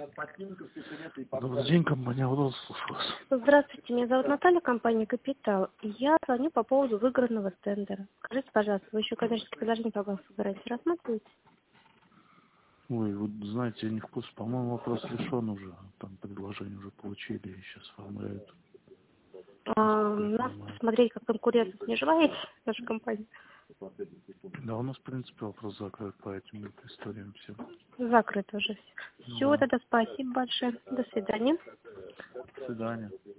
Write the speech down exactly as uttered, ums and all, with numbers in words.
Добрый день, компания «Урал», слушаю вас. Здравствуйте, меня зовут Наталья, компания «Капитал». Я звоню по поводу выигранного тендера. Скажите, пожалуйста, вы еще коммерческое предложение по вам собираете, рассматриваете? Ой, вот знаете, я не в курсе, по-моему, вопрос решен уже. Там предложение уже получили и сейчас оформляют. А, нас посмотреть как конкурентов не желаете, наша компания? Да, у нас, в принципе, вопрос закрыт по этим историям всем. Закрыто уже все. Все, Да. тогда спасибо большое. До свидания. До свидания.